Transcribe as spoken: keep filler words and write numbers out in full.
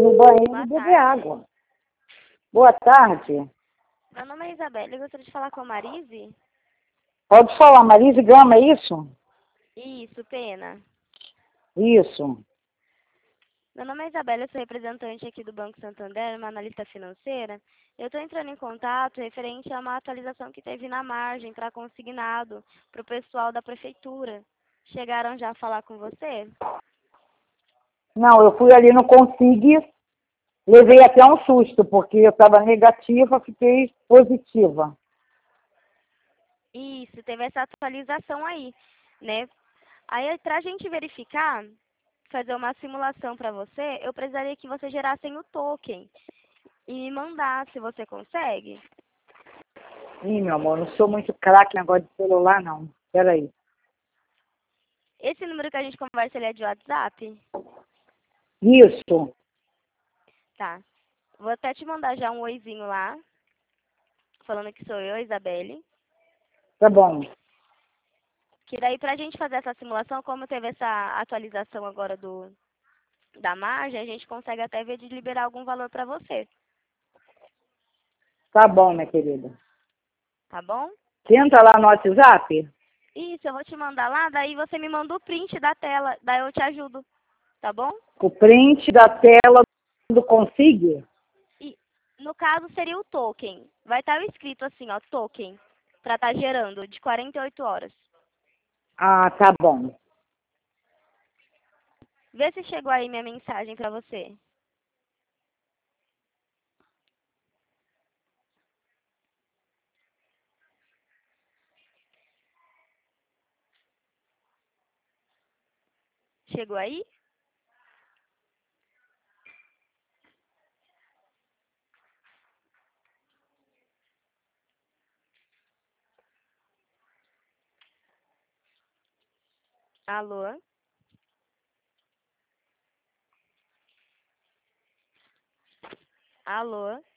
no banheiro Boa e beber tarde. água. Boa tarde. Meu nome é Isabela, eu gostaria de falar com a Marise. Pode falar, Marise Gama, é isso? Isso, pena. Isso. Meu nome é Isabela, eu sou representante aqui do Banco Santander, uma analista financeira. Eu estou entrando em contato referente a uma atualização que teve na margem para consignado para o pessoal da prefeitura. Chegaram já a falar com você? Não, eu fui ali no Consig, levei até um susto, porque eu estava negativa, fiquei positiva. Isso, teve essa atualização aí, né? Aí, para a gente verificar, fazer uma simulação para você, eu precisaria que você gerassem o token e me mandasse. Você consegue? Ih, meu amor, não sou muito craque em negócio de celular, não. Peraí. Esse número que a gente conversa, ele é de WhatsApp? Isso. Tá. Vou até te mandar já um oizinho lá, falando que sou eu, Isabelle. Tá bom. Que daí, pra gente fazer essa simulação, como teve essa atualização agora do da margem, a gente consegue até ver de liberar algum valor pra você, Tá bom, minha querida. tá bom? Você entra lá no WhatsApp? Isso, eu vou te mandar lá, daí você me manda o print da tela, daí eu te ajudo, tá bom? O print da tela do Consig? E no caso seria o token. Vai estar escrito assim, ó, token, pra estar gerando de quarenta e oito horas. Ah, tá bom. Vê se chegou aí minha mensagem pra você. Chegou aí? Alô? Alô?